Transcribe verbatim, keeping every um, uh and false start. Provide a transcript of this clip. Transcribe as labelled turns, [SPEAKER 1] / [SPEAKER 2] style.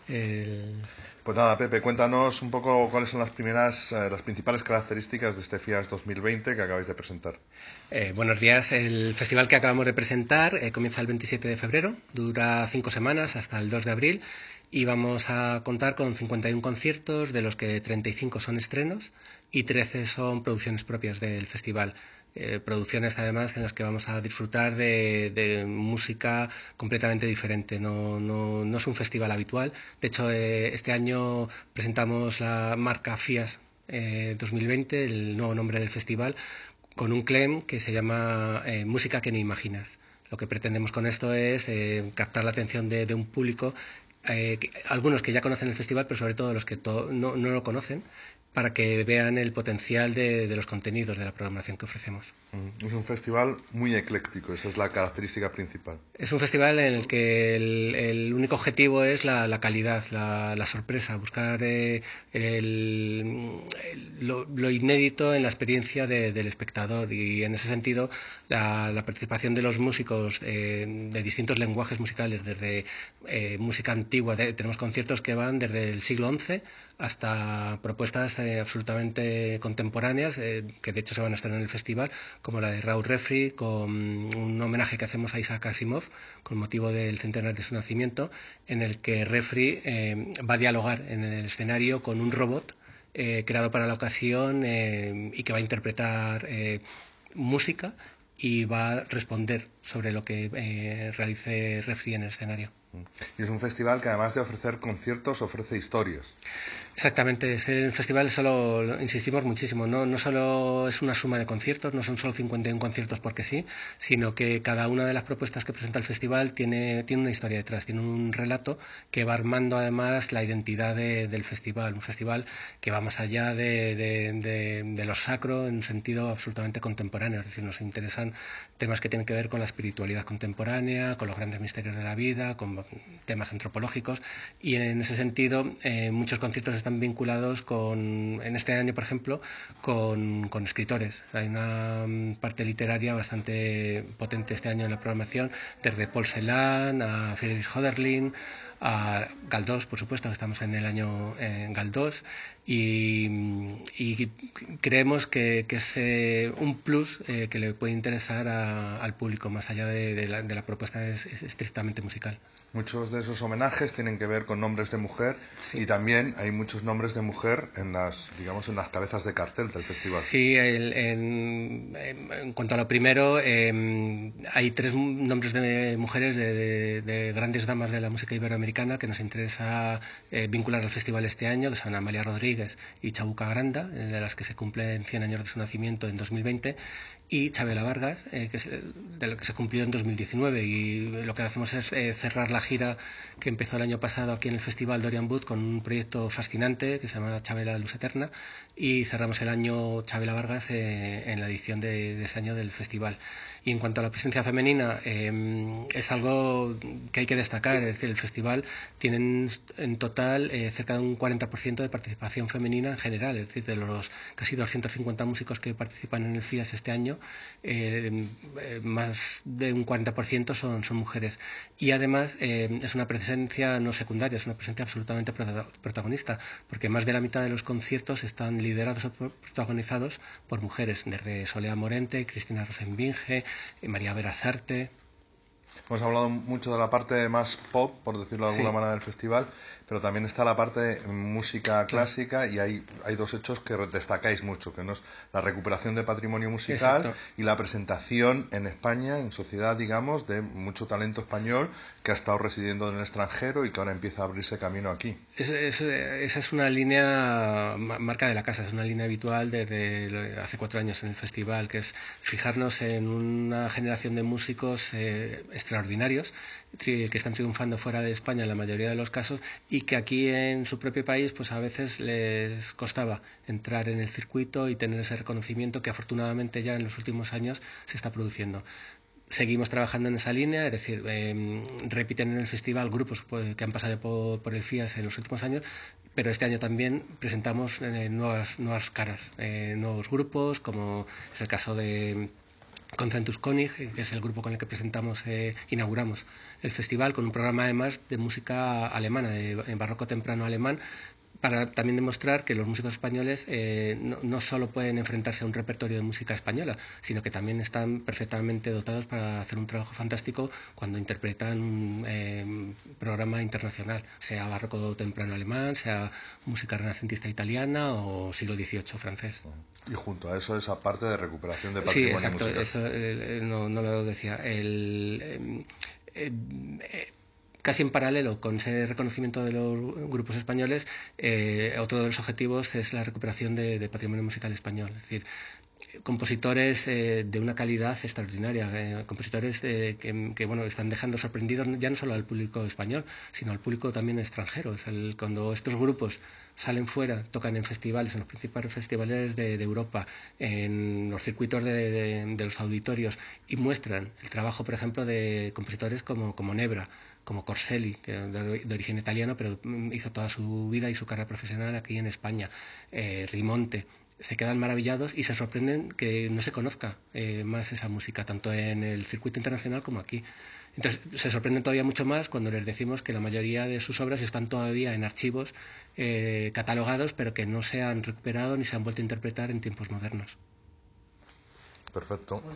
[SPEAKER 1] El...
[SPEAKER 2] Pues nada, Pepe, cuéntanos un poco cuáles son las primeras, eh, las principales características de este FIAS dos mil veinte que acabáis de presentar.
[SPEAKER 1] Eh, buenos días. El festival que acabamos de presentar eh, comienza el veintisiete de febrero, dura cinco semanas hasta el dos de abril y vamos a contar con cincuenta y uno conciertos, de los que treinta y cinco son estrenos y trece son producciones propias del festival. Eh, producciones además en las que vamos a disfrutar de, de música completamente diferente. No, no, no es un festival habitual. De hecho, eh, este año presentamos la marca FIAS eh, dos mil veinte, el nuevo nombre del festival, con un claim que se llama eh, Música que ni imaginas. Lo que pretendemos con esto es eh, captar la atención de, de un público, eh, que, algunos que ya conocen el festival, pero sobre todo los que to no, no lo conocen, para que vean el potencial de, de los contenidos de la programación que ofrecemos.
[SPEAKER 2] Es un festival muy ecléctico, esa es la característica principal.
[SPEAKER 1] Es un festival en el que el, el único objetivo es la, la calidad, la, la, sorpresa, buscar eh, el, el, lo, lo, inédito en la experiencia de, del espectador, y en ese sentido la, la participación de los músicos eh, de distintos lenguajes musicales, desde eh, música antigua, de, tenemos conciertos que van desde el siglo once hasta propuestas eh, absolutamente contemporáneas, eh, que de hecho se van a estrenar en el festival, como la de Raúl Refri, con un homenaje que hacemos a Isaac Asimov con motivo del centenario de su nacimiento, en el que Refri eh, va a dialogar en el escenario con un robot eh, creado para la ocasión eh, y que va a interpretar eh, música y va a responder sobre lo que eh, realice Refri en el escenario.
[SPEAKER 2] Y es un festival que además de ofrecer conciertos ofrece historias.
[SPEAKER 1] Exactamente, es el festival, solo insistimos muchísimo, no, no solo es una suma de conciertos, no son solo cincuenta y uno conciertos porque sí, sino que cada una de las propuestas que presenta el festival tiene, tiene una historia detrás, tiene un relato que va armando además la identidad de, del festival, un festival que va más allá de, de, de, de lo sacro en un sentido absolutamente contemporáneo, es decir, nos interesan temas que tienen que ver con la espiritualidad contemporánea, con los grandes misterios de la vida, con temas antropológicos, y en ese sentido eh, muchos conciertos están vinculados con, en este año por ejemplo, con, con escritores. Hay una parte literaria bastante potente este año en la programación, desde Paul Celan a Friedrich Hölderlin, a Galdós, por supuesto, que estamos en el año eh, Galdós, y, y creemos que, que es eh, un plus eh, que le puede interesar a, al público, más allá de, de, la, de la propuesta es, es estrictamente musical.
[SPEAKER 2] Muchos de esos homenajes tienen que ver con nombres de mujer,
[SPEAKER 1] Sí.
[SPEAKER 2] Y también hay muchos nombres de mujer en las, digamos, en las cabezas de cartel del festival.
[SPEAKER 1] Sí, el, en, en cuanto a lo primero, eh, hay tres nombres de mujeres, de, de, de grandes damas de la música iberoamericana, que nos interesa eh, vincular al festival este año, que son Amalia Rodríguez y Chabuca Granda, de las que se cumplen cien años de su nacimiento en dos mil veinte, y Chabela Vargas, eh, que es de lo que se cumplió en dos mil diecinueve, y lo que hacemos es eh, cerrar la gira que empezó el año pasado aquí en el festival Dorian Wood con un proyecto fascinante que se llama Chabela Luz Eterna, y cerramos el año Chabela Vargas eh, en la edición de, de ese año del festival. Y en cuanto a la presencia femenina, eh, es algo que hay que destacar, es decir, el festival tiene en total eh, cerca de un cuarenta por ciento de participación femenina en general, es decir, de los casi doscientos cincuenta músicos que participan en el FIAS este año, eh, eh, más de un cuarenta por ciento son, son mujeres. Y además eh, es una presencia no secundaria, es una presencia absolutamente protagonista, porque más de la mitad de los conciertos están liderados o protagonizados por mujeres, desde Soledad Morente, Cristina Rosenbinge, María Vera Sarte.
[SPEAKER 2] Hemos hablado mucho de la parte más pop, por decirlo de alguna
[SPEAKER 1] Sí,
[SPEAKER 2] manera, del festival, pero también está la parte de música
[SPEAKER 1] claro.
[SPEAKER 2] clásica y hay, hay dos hechos que destacáis mucho, que no es la recuperación de patrimonio musical
[SPEAKER 1] Exacto.
[SPEAKER 2] y la presentación en España, en sociedad, digamos, de mucho talento español que ha estado residiendo en el extranjero y que ahora empieza a abrirse camino aquí.
[SPEAKER 1] Es, es, esa es una línea marca de la casa, es una línea habitual desde hace cuatro años en el festival, que es fijarnos en una generación de músicos eh, extraordinarios que están triunfando fuera de España en la mayoría de los casos, y que aquí en su propio país pues a veces les costaba entrar en el circuito y tener ese reconocimiento que afortunadamente ya en los últimos años se está produciendo. Seguimos trabajando en esa línea, es decir, eh, repiten en el festival grupos pues, que han pasado por, por el FIAS en los últimos años, pero este año también presentamos eh, nuevas, nuevas caras, eh, nuevos grupos, como es el caso de Concentus König, que es el grupo con el que presentamos, eh, inauguramos el festival, con un programa además de música alemana, de, de barroco temprano alemán, para también demostrar que los músicos españoles eh, no, no solo pueden enfrentarse a un repertorio de música española, sino que también están perfectamente dotados para hacer un trabajo fantástico cuando interpretan un eh, programa internacional, sea barroco temprano alemán, sea música renacentista italiana o siglo dieciocho francés.
[SPEAKER 2] Y junto a eso, esa parte de recuperación de
[SPEAKER 1] Sí,
[SPEAKER 2] patrimonio
[SPEAKER 1] exacto,
[SPEAKER 2] musical.
[SPEAKER 1] eso eh, no, no lo decía. El, eh, eh, eh, casi en paralelo con ese reconocimiento de los grupos españoles, eh, otro de los objetivos es la recuperación de, de patrimonio musical español. Es decir, compositores eh, de una calidad extraordinaria, eh, compositores eh, que, que bueno, están dejando sorprendidos ya no solo al público español, sino al público también extranjero. Es el, cuando estos grupos salen fuera, tocan en festivales, en los principales festivales de, de Europa, en los circuitos de, de, de los auditorios, y muestran el trabajo, por ejemplo, de compositores como, como Nebra, como Corselli, que de, de origen italiano, pero hizo toda su vida y su carrera profesional aquí en España, eh, Rimonte, se quedan maravillados y se sorprenden que no se conozca eh, más esa música, tanto en el circuito internacional como aquí. Entonces se sorprenden todavía mucho más cuando les decimos que la mayoría de sus obras están todavía en archivos eh, catalogados, pero que no se han recuperado ni se han vuelto a interpretar en tiempos modernos.
[SPEAKER 2] Perfecto.